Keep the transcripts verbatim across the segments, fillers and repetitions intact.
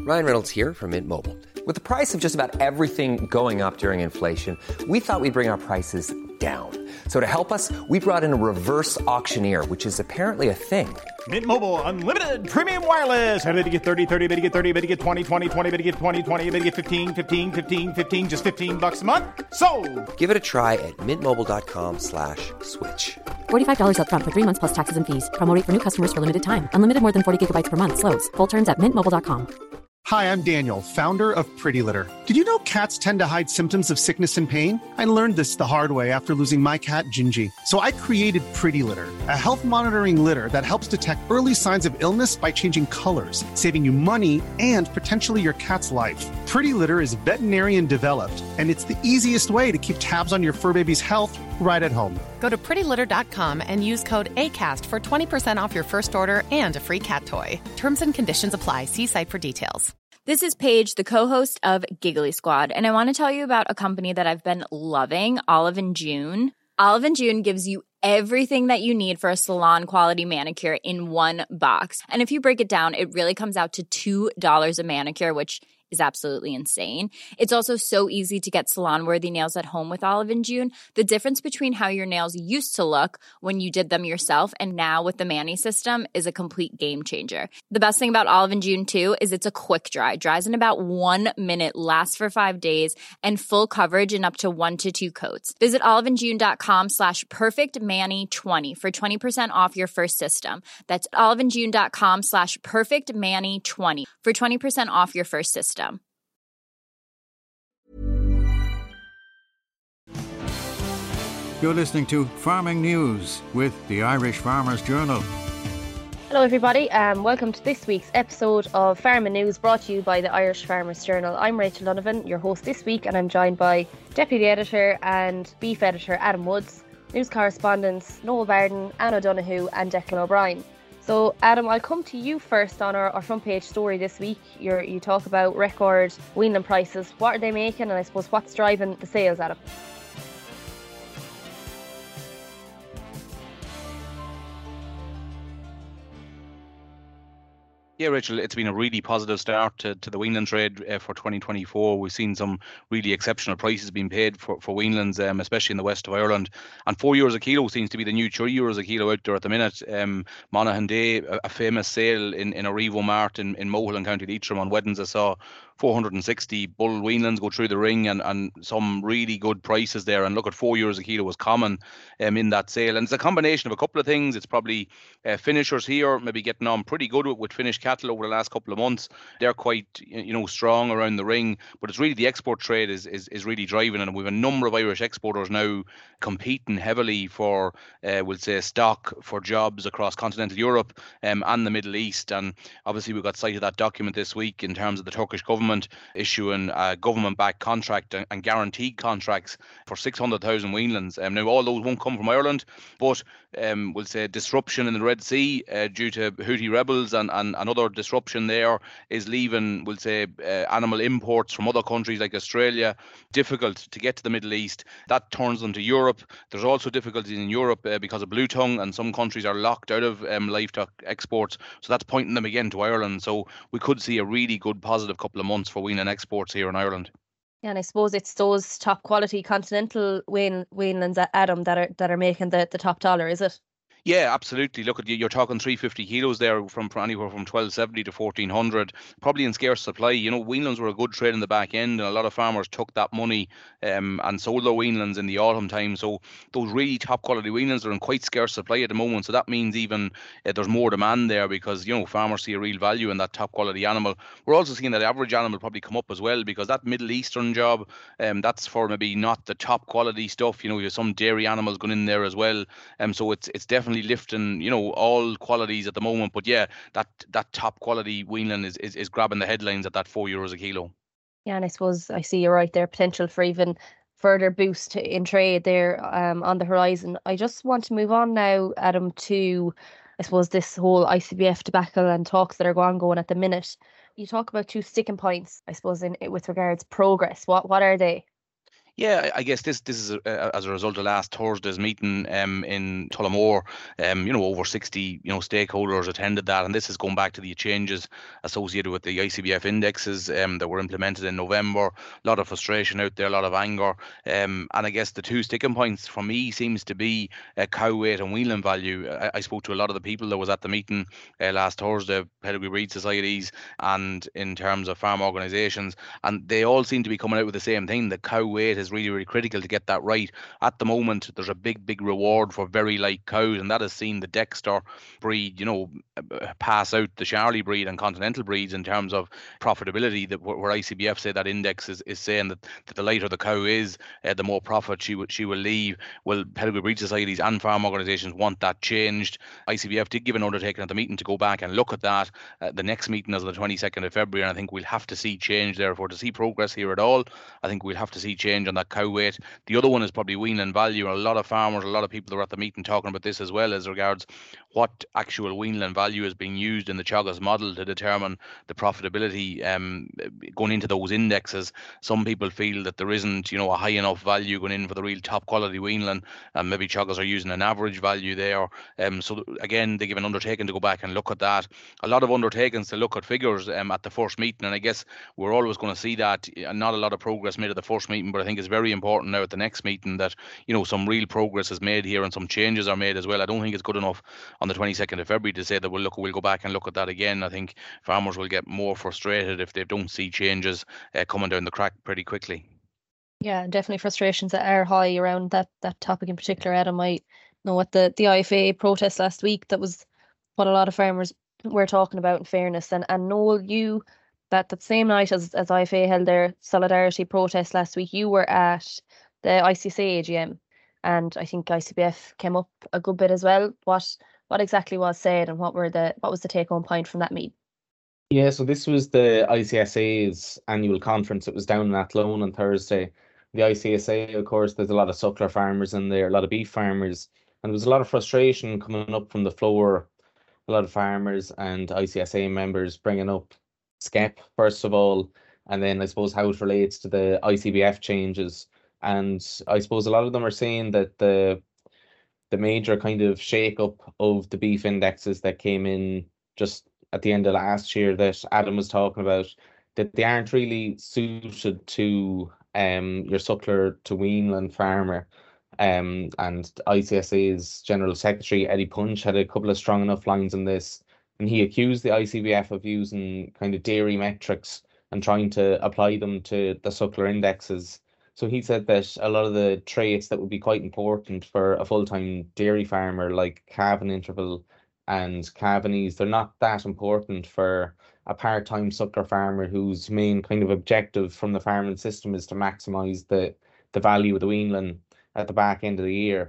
Ryan Reynolds here from Mint Mobile. With the price of just about everything going up during inflation, we thought we'd bring our prices down. So to help us, we brought in a reverse auctioneer, which is apparently a thing. Mint Mobile Unlimited Premium Wireless. How to get thirty, thirty, how to get thirty, how to get twenty, twenty, twenty, how to get twenty, twenty, how to get fifteen, fifteen, fifteen, fifteen, just fifteen bucks a month? Sold! Give it a try at mintmobile.com slash switch. forty-five dollars up front for three months plus taxes and fees. Promo rate for new customers for limited time. Unlimited more than forty gigabytes per month. Slows full terms at mint mobile dot com. Hi, I'm Daniel, founder of Pretty Litter. Did you know cats tend to hide symptoms of sickness and pain? I learned this the hard way after losing my cat, Gingy. So I created Pretty Litter, a health monitoring litter that helps detect early signs of illness by changing colors, saving you money and potentially your cat's life. Pretty Litter is veterinarian developed, and it's the easiest way to keep tabs on your fur baby's health right at home. Go to pretty litter dot com and use code ACAST for twenty percent off your first order and a free cat toy. Terms and conditions apply. See site for details. This is Paige, the co-host of Giggly Squad, and I want to tell you about a company that I've been loving, Olive and June. Olive and June gives you everything that you need for a salon-quality manicure in one box. And if you break it down, it really comes out to two dollars a manicure, which is absolutely insane. It's also so easy to get salon-worthy nails at home with Olive and June. The difference between how your nails used to look when you did them yourself and now with the Mani system is a complete game changer. The best thing about Olive and June, too, is it's a quick dry. Dries in about one minute, lasts for five days, and full coverage in up to one to two coats. Visit oliveandjune.com slash perfectmani20 for twenty percent off your first system. That's oliveandjune.com slash perfectmani20 for twenty percent off your first system. You're listening to Farming News with the Irish Farmers Journal. Hello everybody and welcome to this week's episode of Farming News, brought to you by the Irish Farmers Journal. I'm Rachel Donovan, your host this week, and I'm joined by Deputy Editor and Beef Editor Adam Woods, News Correspondents Noel Barden, Anne O'Donoghue and Declan O'Brien. So Adam, I'll come to you first on our, our front page story this week. You're, you talk about record weaning prices. What are they making, and I suppose what's driving the sales, Adam? Yeah, Rachel, it's been a really positive start to, to the weanling trade uh, for twenty twenty-four. We've seen some really exceptional prices being paid for, for weanlings, um, especially in the west of Ireland. And four euros a kilo seems to be the new three euros a kilo out there at the minute. Um, Monaghan Day, a, a famous sale in, in a Revo Mart in, in Mohill in County Leitrim on Wednesday, saw four hundred sixty bull weanlings go through the ring, and, and some really good prices there. And look, at four euros a kilo was common um, in that sale. And it's a combination of a couple of things. It's probably uh, finishers here, maybe getting on pretty good with, with finished cattle over the last couple of months. They're quite, you know, strong around the ring, but it's really the export trade is is, is really driving, and we have a number of Irish exporters now competing heavily for, uh, we'll say, stock for jobs across continental Europe um, and the Middle East. And obviously we got sight of that document this week in terms of the Turkish government issuing a government-backed contract and, and guaranteed contracts for six hundred thousand weanlings. Um, now all those won't come from Ireland, but um, we'll say disruption in the Red Sea uh, due to Houthi rebels and, and, and other disruption there is leaving, we'll say, uh, animal imports from other countries like Australia difficult to get to the Middle East. That turns them to Europe. There's also difficulties in Europe uh, because of blue tongue, and some countries are locked out of um, livestock exports, so that's pointing them again to Ireland. So we could see a really good positive couple of months for weaning exports here in Ireland. Yeah, and I suppose it's those top quality continental wean, weanlings, Adam, that are that are making the, the top dollar, is it? Yeah, absolutely. Look, at you, you're talking three hundred fifty kilos there from, from anywhere from twelve seventy to fourteen hundred, probably in scarce supply. You know, weanlings were a good trade in the back end, and a lot of farmers took that money um, and sold their weanlings in the autumn time. So those really top quality weanlings are in quite scarce supply at the moment. So that means even uh, there's more demand there because, you know, farmers see a real value in that top quality animal. We're also seeing that average animal probably come up as well, because that Middle Eastern job, um, that's for maybe not the top quality stuff. You know, you have some dairy animals going in there as well. Um, so it's it's definitely lifting, you know, all qualities at the moment. But yeah, that that top quality weanling is, is is grabbing the headlines at that four euros a kilo. Yeah, and I suppose I see you're right there. Potential for even further boost in trade there um, on the horizon. I just want to move on now, Adam, to I suppose this whole I C B F debacle and talks that are going going at the minute. You talk about two sticking points, I suppose, in with regards progress. What what are they? Yeah, I guess this this is a, as a result of last Thursday's meeting um, in Tullamore. Um, you know, over sixty you know stakeholders attended that, and this is going back to the changes associated with the I C B F indexes um, that were implemented in November. A lot of frustration out there, a lot of anger, um, and I guess the two sticking points for me seems to be uh, cow weight and weanling value. I, I spoke to a lot of the people that was at the meeting uh, last Thursday, pedigree breed societies, and in terms of farm organisations, and they all seem to be coming out with the same thing: that cow weight is really, really critical to get that right. At the moment, there's a big, big reward for very light cows, and that has seen the Dexter breed, you know, pass out the Charlie breed and Continental breeds in terms of profitability. That where I C B F say that index is, is saying that, that the lighter the cow is, uh, the more profit she will she will leave. Well, pedigree breed societies and farm organisations want that changed. I C B F did give an undertaking at the meeting to go back and look at that. Uh, the next meeting is on the twenty-second of February, and I think we'll have to see change there. For to see progress here at all, I think we'll have to see change on that cow weight. The other one is probably weaning value. A lot of farmers, a lot of people that were at the meeting talking about this as well, as regards what actual weaning value is being used in the Teagasc model to determine the profitability um, going into those indexes. Some people feel that there isn't, you know, a high enough value going in for the real top quality weanling, and maybe Teagasc are using an average value there. Um, so again, they give an undertaking to go back and look at that. A lot of undertakings to look at figures um, at the first meeting, and I guess we're always going to see that. Not a lot of progress made at the first meeting, but I think it's very important now at the next meeting that, you know, some real progress is made here and some changes are made as well. I don't think it's good enough on the twenty-second of February to say that we'll look, we'll go back and look at that again. I think farmers will get more frustrated if they don't see changes uh, coming down the crack pretty quickly. Yeah, definitely frustrations that are high around that that topic in particular. Adam, I know what the, the I F A protest last week, that was what a lot of farmers were talking about, in fairness. And and Noel, you, that, that same night as, as I F A held their solidarity protest last week, you were at the I C S A A G M, and I think I C B F came up a good bit as well. What what exactly was said, and what were the what was the take home point from that meeting? Yeah, so this was the I C S A's annual conference. It was down in Athlone on Thursday. The I C S A, of course, there's a lot of suckler farmers in there, a lot of beef farmers, and there was a lot of frustration coming up from the floor. A lot of farmers and I C S A members bringing up S C E P, first of all, and then I suppose how it relates to the I C B F changes. And I suppose a lot of them are saying that the the major kind of shake-up of the beef indexes that came in just at the end of last year that Adam was talking about, that they aren't really suited to um your suckler to weanling farmer. Um, and I C S A's General Secretary, Eddie Punch, had a couple of strong enough lines on this, and he accused the I C B F of using kind of dairy metrics and trying to apply them to the suckler indexes. So he said that a lot of the traits that would be quite important for a full-time dairy farmer, like calving interval and calving ease, they're not that important for a part-time suckler farmer whose main kind of objective from the farming system is to maximise the, the value of the weanling at the back end of the year.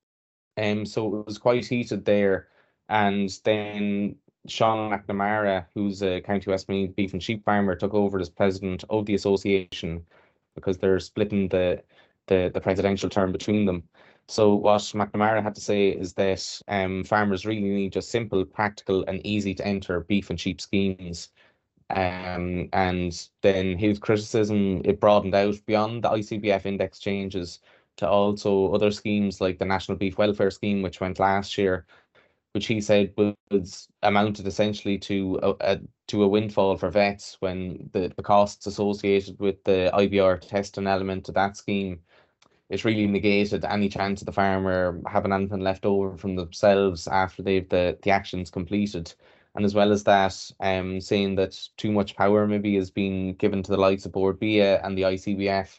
Um, so it was quite heated there. And then Sean McNamara, who's a County Westmeath beef and sheep farmer, took over as president of the association because they're splitting the, the, the presidential term between them. So what McNamara had to say is that um, farmers really need just simple, practical and easy to enter beef and sheep schemes. Um, and then his criticism, it broadened out beyond the I C B F index changes to also other schemes like the National Beef Welfare Scheme, which went last year, which he said was amounted essentially to a, a to a windfall for vets when the, the costs associated with the I B R testing element of that scheme, it really negated any chance of the farmer having anything left over from themselves after they've the, the actions completed. And as well as that, um, saying that too much power maybe is being given to the likes of Board B I A and the I C B F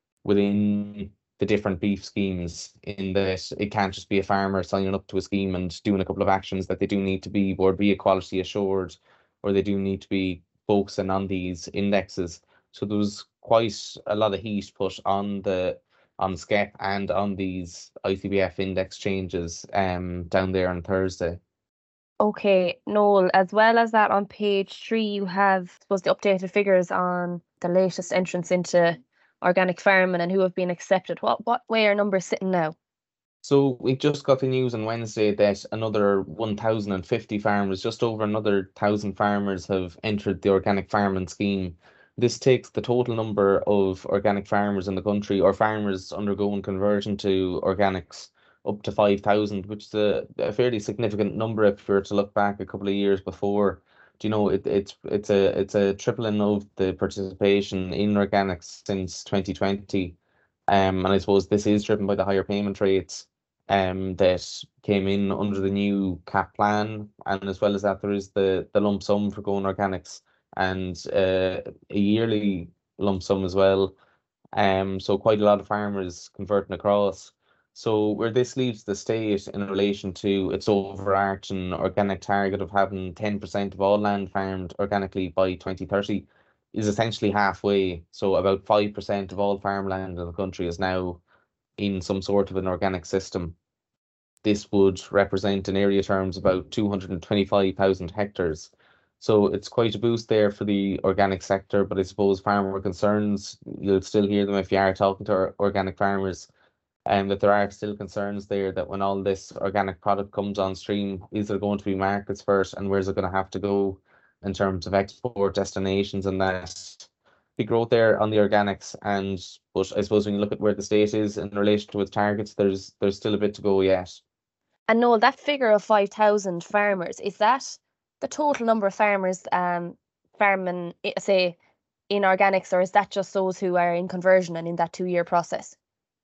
within the different beef schemes, in that it can't just be a farmer signing up to a scheme and doing a couple of actions, that they do need to be Board B I A quality assured, or they do need to be focusing on these indexes. So there was quite a lot of heat put on the on S C E P and on these I C B F index changes um down there on Thursday. Okay, Noel, as well as that, on page three you have, I suppose, the updated figures on the latest entrants into organic farming and who have been accepted. What what way are numbers sitting now? So we just got the news on Wednesday that another one thousand fifty farmers, just over another one thousand farmers have entered the organic farming scheme, This takes the total number of organic farmers in the country, or farmers undergoing conversion to organics, up to five thousand, which is a, a fairly significant number if we were to look back a couple of years before. Do you know, it, it's it's a it's a tripling of the participation in organics since twenty twenty. Um, and I suppose this is driven by the higher payment rates um, that came in under the new C A P plan. And as well as that, there is the, the lump sum for going organics, and uh, a yearly lump sum as well. Um, so quite a lot of farmers converting across. So where this leaves the state in relation to its overarching organic target of having ten percent of all land farmed organically by twenty thirty is essentially halfway. So about five percent of all farmland in the country is now in some sort of an organic system. This would represent in area terms about two hundred twenty-five thousand hectares. So it's quite a boost there for the organic sector, but I suppose farmer concerns, you'll still hear them if you are talking to organic farmers, and that there are still concerns there that when all this organic product comes on stream, is there going to be markets for it, and where's it going to have to go in terms of export destinations and that. Big growth there on the organics, and but I suppose when you look at where the state is in relation to its targets, there's there's still a bit to go yet. And Noel, that figure of five thousand farmers, is that the total number of farmers um farming, say, in organics, or is that just those who are in conversion and in that two-year process?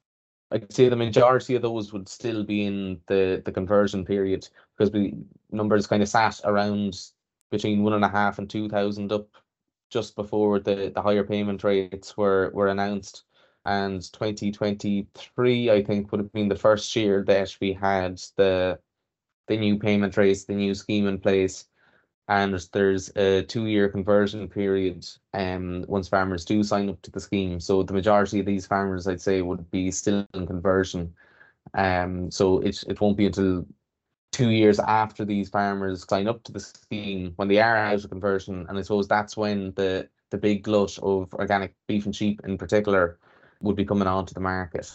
I'd say the majority of those would still be in the, the conversion period, because we numbers kind of sat around between one and a half and two thousand up just before the, the higher payment rates were, were announced. And twenty twenty-three, I think, would have been the first year that we had the the new payment rates, the new scheme in place. And there's a two-year conversion period um, once farmers do sign up to the scheme. So the majority of these farmers, I'd say, would be still in conversion. Um, so it, it won't be until two years after these farmers sign up to the scheme when they are out of conversion. And I suppose that's when the, the big glut of organic beef and sheep in particular would be coming onto the market.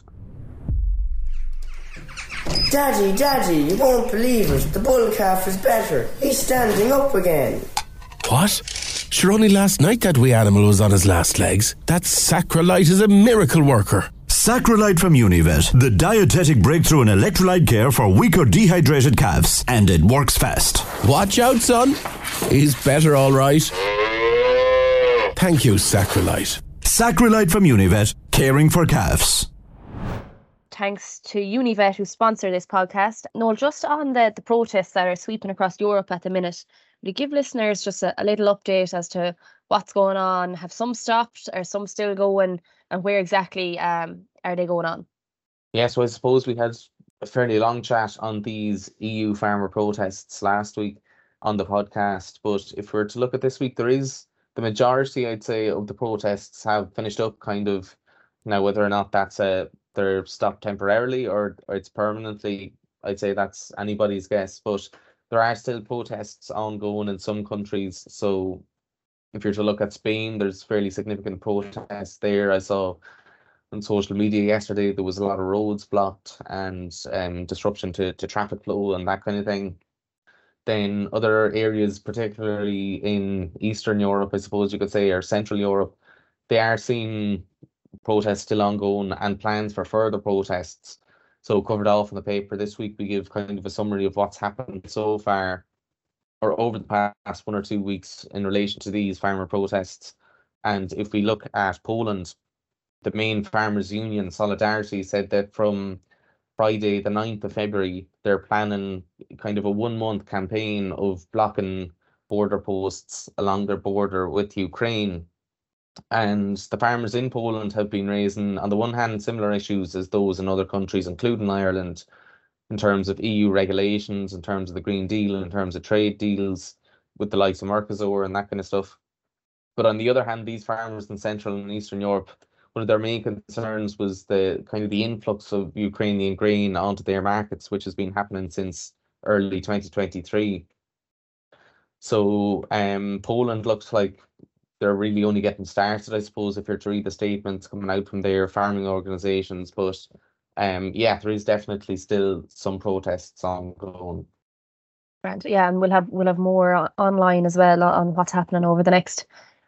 Daddy, Daddy, you won't believe it. The bull calf is better. He's standing up again. What? Sure, only last night that wee animal was on his last legs. That Sacrolite is a miracle worker. Sacrolite from Univet, the dietetic breakthrough in electrolyte care for weak or dehydrated calves. And it works fast. Watch out, son. He's better, all right. Thank you, Sacrolite. Sacrolite from Univet, caring for calves. Thanks to Univet, who sponsor this podcast. Noel, just on the, the protests that are sweeping across Europe at the minute, will you give listeners just a, a little update as to what's going on? Have some stopped? Are some still going? And where exactly um, are they going on? Yeah, so I suppose we had a fairly long chat on these E U farmer protests last week on the podcast. But if we were to look at this week, there is the majority, I'd say, of the protests have finished up kind of. Now, whether or not that's a they're stopped temporarily or, or it's permanently, I'd say that's anybody's guess. But there are still protests ongoing in some countries. So if you're to look at Spain, there's fairly significant protests there. I saw on social media yesterday there was a lot of roads blocked and um, disruption to, to traffic flow and that kind of thing. Then other areas, particularly in Eastern Europe, I suppose you could say, or Central Europe, they are seeing protests still ongoing and plans for further protests. So covered off in the paper this week, we give kind of a summary of what's happened so far or over the past one or two weeks in relation to these farmer protests. And if we look at Poland, the main farmers union, Solidarity, said that from Friday the ninth of February, they're planning kind of a one-month campaign of blocking border posts along their border with Ukraine. And the farmers in Poland have been raising, on the one hand, similar issues as those in other countries, including Ireland, in terms of E U regulations, in terms of the Green Deal, in terms of trade deals with the likes of Mercosur and that kind of stuff. But on the other hand, these farmers in Central and Eastern Europe, one of their main concerns was the kind of the influx of Ukrainian grain onto their markets, which has been happening since early twenty twenty-three. So um, Poland looks like they're really only getting started, I suppose, if you're to read the statements coming out from their farming organisations. But um, yeah, there is definitely still some protests ongoing. Right. Yeah, and we'll have we'll have more online as well on what's happening over the next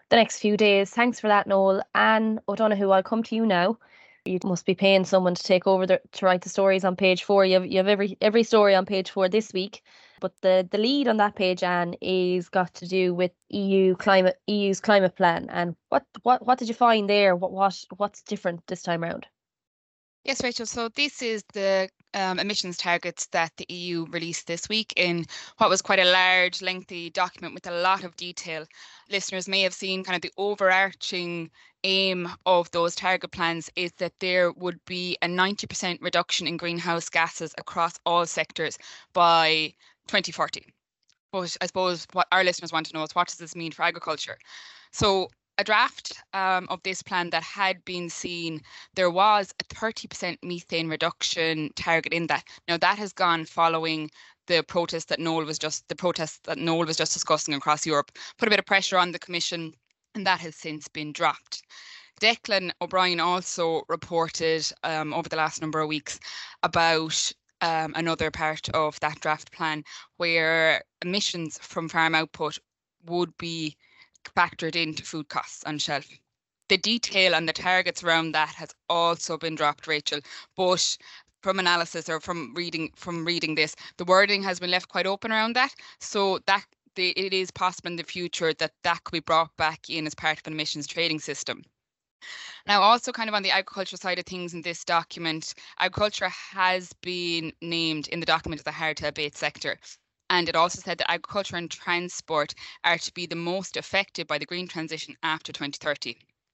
the next few days. Thanks for that, Noel. Anne O'Donoghue, I'll come to you now. You must be paying someone to take over the, to write the stories on page four. You have, you have every every story on page four this week. But the, the lead on that page, Anne, is got to do with E U climate E U's climate plan. And what what what did you find there? What what what's different this time around? Yes, Rachel. So this is the um, emissions targets that the E U released this week in what was quite a large, lengthy document with a lot of detail. Listeners may have seen kind of the overarching aim of those target plans is that there would be a ninety percent reduction in greenhouse gases across all sectors by twenty forty. But I suppose what our listeners want to know is, what does this mean for agriculture? So a draft um, of this plan that had been seen, there was a thirty percent methane reduction target in that. Now that has gone following the protest that Noel was just the protests that Noel was just discussing across Europe, put a bit of pressure on the Commission, and that has since been dropped. Declan O'Brien also reported um, over the last number of weeks about um, another part of that draft plan where emissions from farm output would be factored into food costs on shelf. The detail and the targets around that has also been dropped, Rachel, but from analysis or from reading from reading this, the wording has been left quite open around that. So that the, it is possible in the future that that could be brought back in as part of an emissions trading system. Now, also kind of on the agriculture side of things in this document, agriculture has been named in the document as a hard to abate sector. And it also said that agriculture and transport are to be the most affected by the green transition after twenty thirty.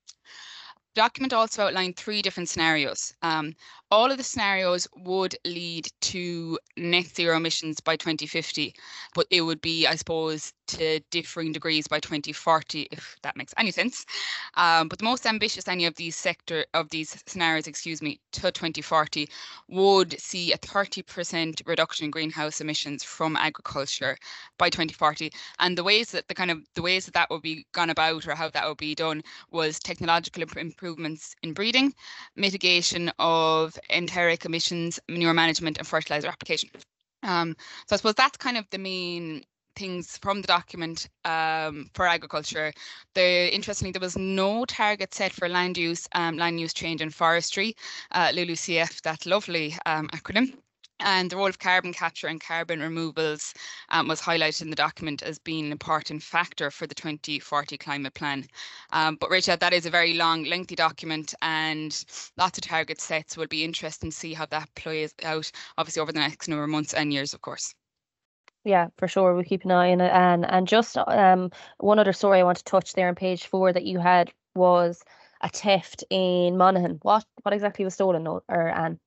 The document also outlined three different scenarios. Um, all of the scenarios would lead to net zero emissions by twenty fifty, but it would be, I suppose, to differing degrees by twenty forty, if that makes any sense. Um, but the most ambitious any of these sector of these scenarios, excuse me, to twenty forty would see a thirty percent reduction in greenhouse emissions from agriculture by twenty forty. And the ways that the kind of the ways that that would be gone about, or how that would be done, was technological improvements in breeding, mitigation of enteric emissions, manure management, and fertilizer application. Um, so I suppose that's kind of the main things from the document um, for agriculture. The, interestingly, there was no target set for land use, um, land use change and forestry, uh, LULUCF, that lovely um, acronym. And the role of carbon capture and carbon removals um, was highlighted in the document as being an important factor for the twenty forty climate plan. Um, but Rachel, that is a very long, lengthy document, and lots of target sets. Will be interesting to see how that plays out, obviously over the next number of months and years, of course. Yeah, for sure. We'll keep an eye on it. And and just um one other story I want to touch there on page four that you had was a theft in Monaghan. What what exactly was stolen, or Anne?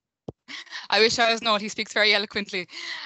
I wish I was not. He speaks very eloquently.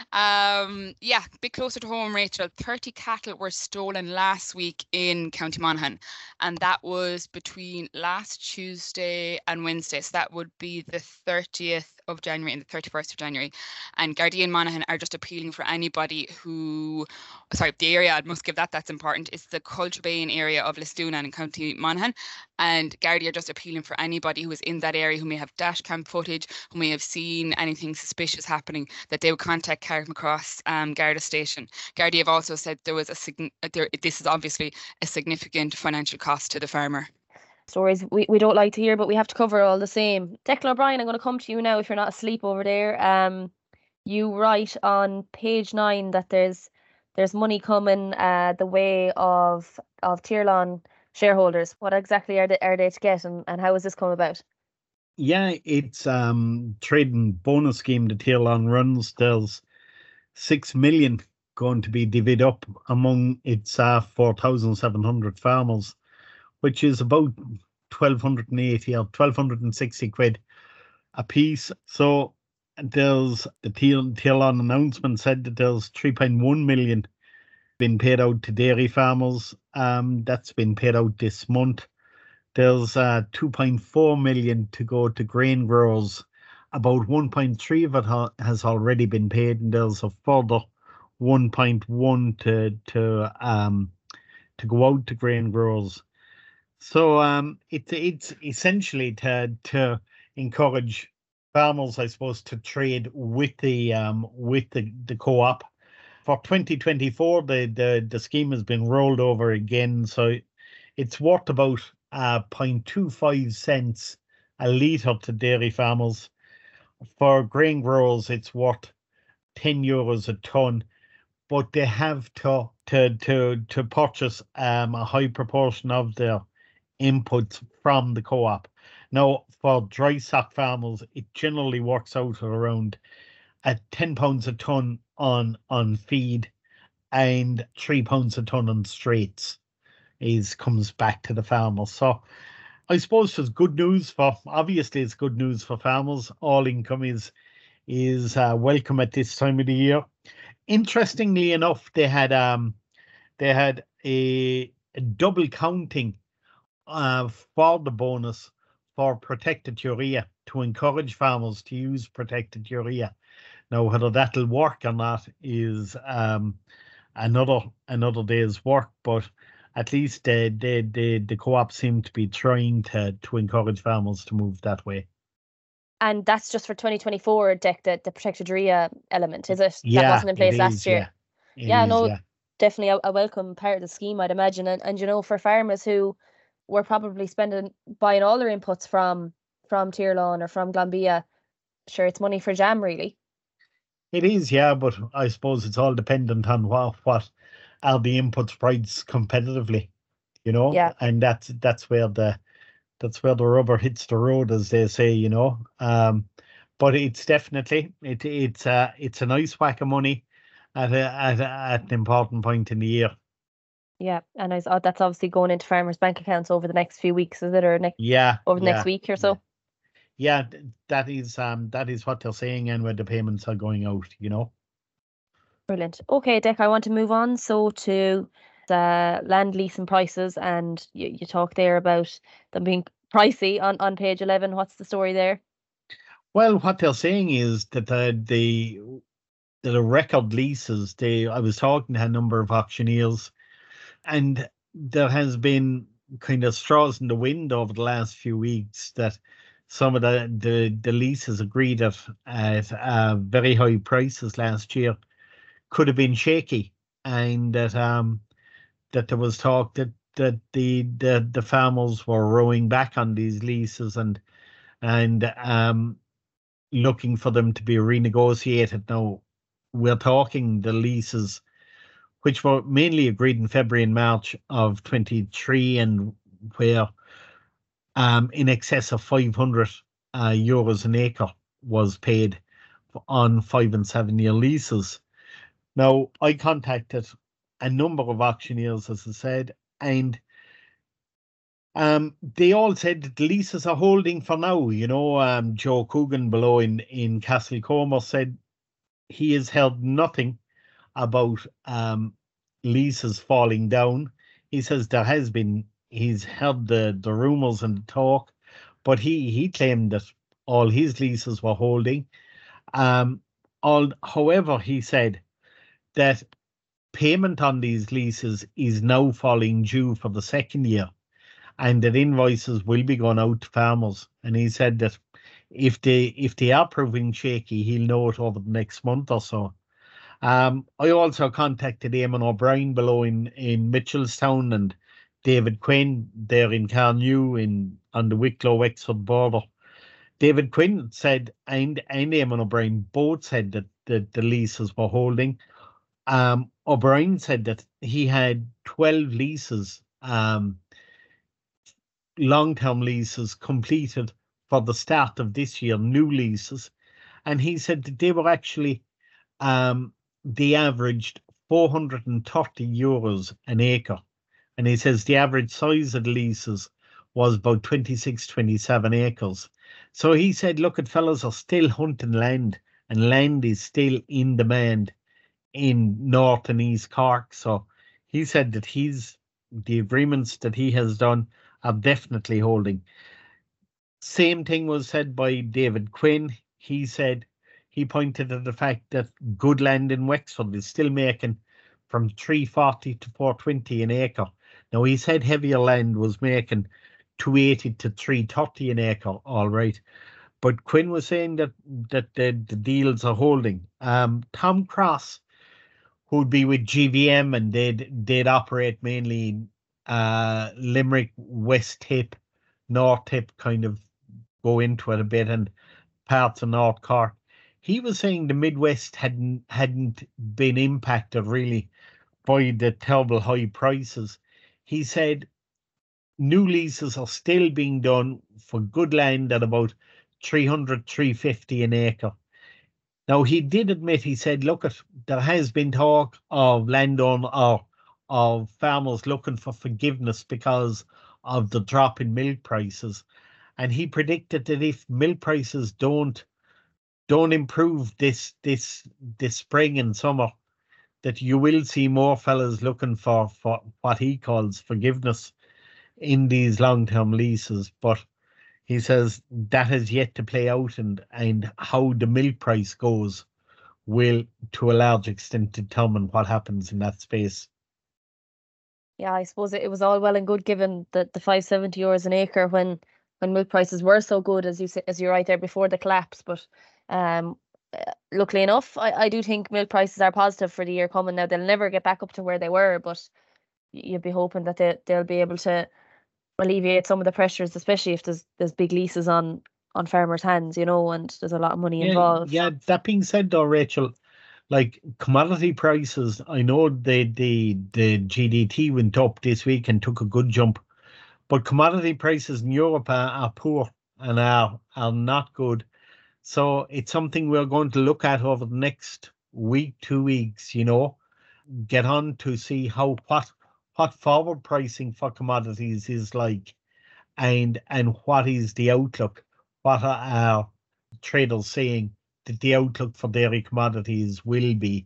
Um, yeah, a bit closer to home, Rachel. thirty cattle were stolen last week in County Monaghan, and that was between last Tuesday and Wednesday. So that would be the thirtieth of January and the thirty-first of January. And Gardaí and Monaghan are just appealing for anybody who, sorry, the area, I must give that, that's important. It's the Culturebane area of Listoonan in County Monaghan. And Gardaí are just appealing for anybody who is in that area, who may have dash cam footage, who may have seen anything suspicious happening, that they would contact Carrickmacross um, Garda Station. Gardaí have also said there was a sign- there, this is obviously a significant financial cost to the farmer. Stories we, we don't like to hear, but we have to cover all the same. Declan O'Brien, I'm going to come to you now if you're not asleep over there. Um, you write on page nine that there's there's money coming uh, the way of of Tirlán shareholders. What exactly are they are they to get, and, and how has this come about? Yeah, it's um trading bonus scheme that Tirlán runs. There's six million going to be divvied up among its uh, four thousand seven hundred farmers, which is about twelve eighty or twelve sixty quid a piece. So there's the Tirlán announcement said that there's three point one million been paid out to dairy farmers. Um, that's been paid out this month. There's uh, two point four million to go to grain growers. About one point three of it ha- has already been paid, and there's a further one point one to to um to go out to grain growers. So um, it's it's essentially to to encourage farmers, I suppose, to trade with the um with the, the co-op. For twenty twenty-four, the, the the scheme has been rolled over again, so it's worth about uh, zero point two five cents a litre to dairy farmers. For grain growers, it's worth ten euros a tonne, but they have to to to to purchase um, a high proportion of their inputs from the co-op. Now, for dry stock farmers, it generally works out around at ten pounds a tonne on on feed and three pounds a tonne on straights is comes back to the farmers. So I suppose it's good news for, obviously it's good news for farmers. All income is is uh, welcome at this time of the year. Interestingly enough, they had um they had a, a double counting uh, for the bonus for protected urea to encourage farmers to use protected urea. Now, whether that'll work or not is um another another day's work, but at least uh, the the the co-op seem to be trying to to encourage farmers to move that way. And that's just for twenty twenty-four, Dec, the, the protected urea element, is it? Yeah, that wasn't in place it last is, year. Yeah, It yeah is, no, yeah. definitely a, a welcome part of the scheme, I'd imagine. And, and you know, for farmers who were probably spending buying all their inputs from from Tirlawn or from Glanbia, sure, it's money for jam, really. It is, yeah, but I suppose it's all dependent on what what are the inputs priced competitively, you know. Yeah. And that's that's where the that's where the rubber hits the road, as they say, you know. Um, but it's definitely it it's a it's a nice whack of money at a, at a, at an important point in the year. Yeah, and I saw that's obviously going into farmers' bank accounts over the next few weeks, is it, or next Yeah, over the yeah, next week or so? Yeah, th- that is um that is what they're saying, and where the payments are going out, you know. Brilliant. Okay, Dec, I want to move on so to the land lease and prices, and you, you talk there about them being pricey on, on page eleven. What's the story there? Well, what they're saying is that the the, the record leases, they I was talking to a number of auctioneers, and there has been kind of straws in the wind over the last few weeks that some of the, the, the leases agreed at, at uh, very high prices last year could have been shaky, and that um that there was talk that that the the, the farmers were rowing back on these leases and and um looking for them to be renegotiated. Now, we're talking the leases which were mainly agreed in February and March of twenty-three, and where um in excess of five hundred uh, euros an acre was paid on five and seven year leases. Now, I contacted a number of auctioneers, as I said, and um, they all said that the leases are holding for now. You know, um, Joe Coogan below in, in Castlecomer said he has heard nothing about um, leases falling down. He says there has been, he's heard the, the rumours and the talk, but he, he claimed that all his leases were holding. Um, all, however, he said that payment on these leases is now falling due for the second year, and that invoices will be going out to farmers. And he said that if they if they are proving shaky, he'll know it over the next month or so. Um, I also contacted Eamon O'Brien below in, in Mitchellstown, and David Quinn there in Carnew in on the Wicklow-Wexford border. David Quinn said, and, and Eamon O'Brien both said that, that the leases were holding. Um, O'Brien said that he had twelve leases, um, long-term leases completed for the start of this year, new leases, and he said that they were actually, um, they averaged four hundred thirty euros an acre, and he says the average size of the leases was about twenty-six, twenty-seven acres. So he said, look, at fellas are still hunting land, and land is still in demand in North and East Cork. So he said that he's the agreements that he has done are definitely holding. Same thing was said by David Quinn. He said he pointed to the fact that good land in Wexford is still making from three forty to four twenty an acre. Now, he said heavier land was making two eighty to three thirty an acre, all right. But Quinn was saying that that the, the deals are holding. Um, Tom Cross, who'd be with G V M, and they'd they'd operate mainly in uh, Limerick, West Tip, North Tip kind of go into it a bit, and parts of North Cork. He was saying the Midwest hadn't hadn't been impacted really by the terrible high prices. He said new leases are still being done for good land at about three hundred, three fifty an acre. Now, he did admit, he said, look, at there has been talk of landowner or of farmers looking for forgiveness because of the drop in milk prices. And he predicted that if milk prices don't don't improve this this this spring and summer, that you will see more fellas looking for, for what he calls forgiveness in these long-term leases. But he says that has yet to play out, and, and how the milk price goes will, to a large extent, determine what happens in that space. Yeah, I suppose it, it was all well and good given the, the five hundred seventy euros an acre when, when milk prices were so good, as you say, as you're right there, before the collapse. But um, luckily enough, I, I do think milk prices are positive for the year coming. Now, they'll never get back up to where they were, but you'd be hoping that they, they'll be able to alleviate some of the pressures, especially if there's there's big leases on on farmers' hands, you know, and there's a lot of money yeah, involved. Yeah, that being said though, Rachel, like commodity prices, I know the the the G D T went up this week and took a good jump, but commodity prices in Europe are, are poor and are are not good. So it's something we're going to look at over the next week, two weeks, you know, get on to see how what what forward pricing for commodities is like, and and what is the outlook, what are our traders saying that the outlook for dairy commodities will be.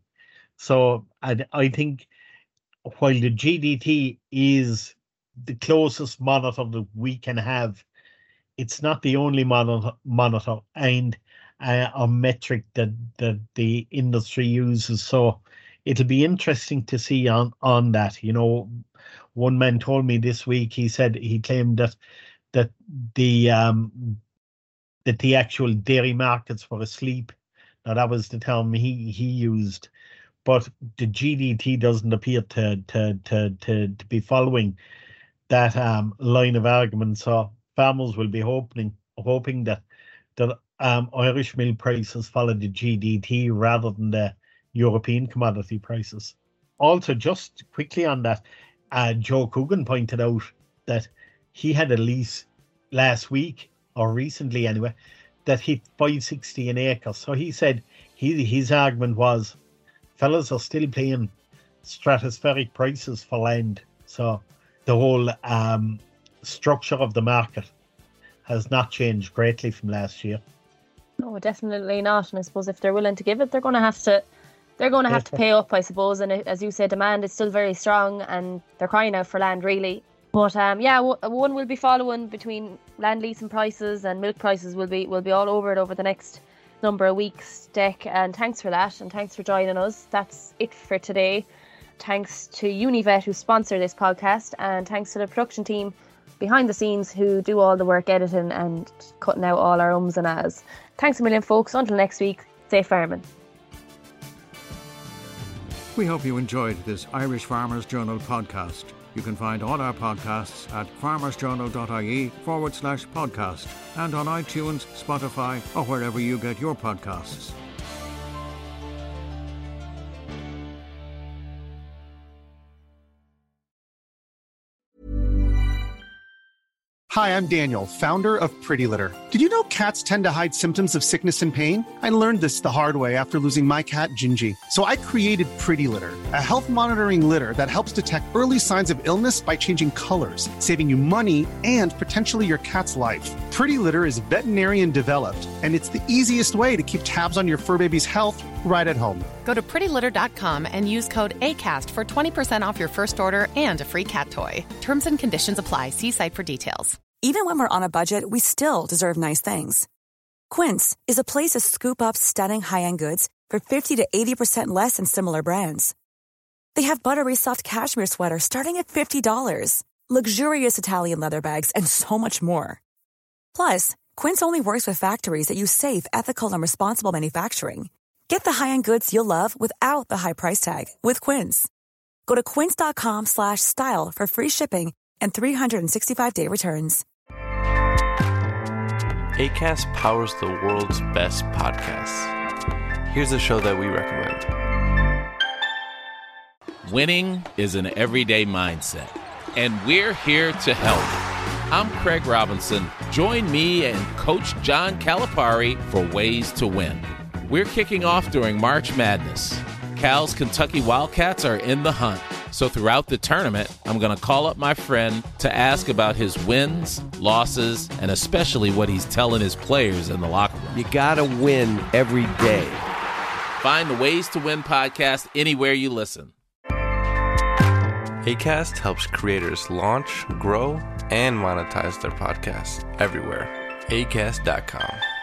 So I, I think while the G D T is the closest monitor that we can have, it's not the only monitor, monitor and uh, a metric that, that the industry uses. So it'll be interesting to see on, on that. You know, one man told me this week, he said, he claimed that that the um that the actual dairy markets were asleep. Now that was the term he, he used, but the G D T doesn't appear to to to to, to be following that um line of argument. So farmers will be hoping hoping that that um Irish milk prices follow the G D T rather than the European commodity prices. Also, just quickly on that, uh, Joe Coogan pointed out that he had a lease last week, or recently anyway, that hit five sixty an acre. So he said he, his argument was fellas are still paying stratospheric prices for land. So the whole um, structure of the market has not changed greatly from last year. No, definitely not. And I suppose if they're willing to give it, they're going to have to They're going to have to pay up, I suppose. And as you say, demand is still very strong and they're crying out for land, really. But um, yeah, w- one will be following between land leasing prices and milk prices. Will be will be all over it over the next number of weeks, Dec. And thanks for that. And thanks for joining us. That's it for today. Thanks to Univet, who sponsor this podcast. And thanks to the production team behind the scenes who do all the work editing and cutting out all our ums and ahs. Thanks a million, folks. Until next week, safe farming. We hope you enjoyed this Irish Farmers Journal podcast. You can find all our podcasts at farmersjournal.ie forward slash podcast and on iTunes, Spotify, or wherever you get your podcasts. Hi, I'm Daniel, founder of Pretty Litter. Did you know cats tend to hide symptoms of sickness and pain? I learned this the hard way after losing my cat, Gingy. So I created Pretty Litter, a health monitoring litter that helps detect early signs of illness by changing colors, saving you money and potentially your cat's life. Pretty Litter is veterinarian developed, and it's the easiest way to keep tabs on your fur baby's health right at home. Go to pretty litter dot com and use code ACAST for twenty percent off your first order and a free cat toy. Terms and conditions apply. See site for details. Even when we're on a budget, we still deserve nice things. Quince is a place to scoop up stunning high-end goods for fifty to eighty percent less than similar brands. They have buttery soft cashmere sweaters starting at fifty dollars, luxurious Italian leather bags, and so much more. Plus, Quince only works with factories that use safe, ethical, and responsible manufacturing. Get the high-end goods you'll love without the high price tag with Quince. Go to quince.com slash style for free shipping and three sixty-five day returns. Acast powers the world's best podcasts. Here's a show that we recommend. Winning is an everyday mindset, and we're here to help. I'm Craig Robinson. Join me and Coach John Calipari for Ways to Win. We're kicking off during March Madness. Cal's Kentucky Wildcats are in the hunt. So throughout the tournament, I'm going to call up my friend to ask about his wins, losses, and especially what he's telling his players in the locker room. You got to win every day. Find the Ways to Win podcast anywhere you listen. Acast helps creators launch, grow, and monetize their podcasts everywhere. Acast dot com.